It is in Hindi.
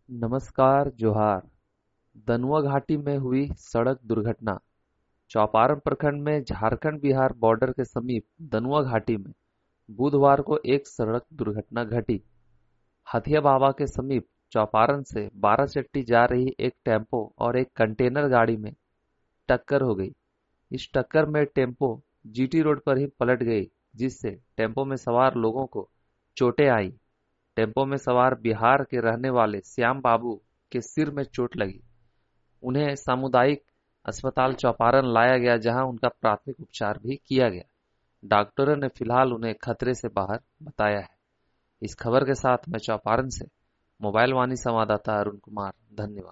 नमस्कार जोहार। दनुआ घाटी में हुई सड़क दुर्घटना। चौपारण प्रखंड में झारखंड बिहार बॉर्डर के समीप दनुआ घाटी में बुधवार को एक सड़क दुर्घटना घटी। हथिया बाबा के समीप चौपारण से बाराचट्टी जा रही एक टेम्पो और एक कंटेनर गाड़ी में टक्कर हो गई। इस टक्कर में टेम्पो जीटी रोड पर ही पलट गई, जिससे टेम्पो में सवार लोगों को चोटें आई। टेम्पो में सवार बिहार के रहने वाले श्याम बाबू के सिर में चोट लगी। उन्हें सामुदायिक अस्पताल चौपारण लाया गया, जहां उनका प्राथमिक उपचार भी किया गया। डॉक्टरों ने फिलहाल उन्हें खतरे से बाहर बताया है। इस खबर के साथ मैं चौपारण से मोबाइल वाणी संवाददाता अरुण कुमार, धन्यवाद।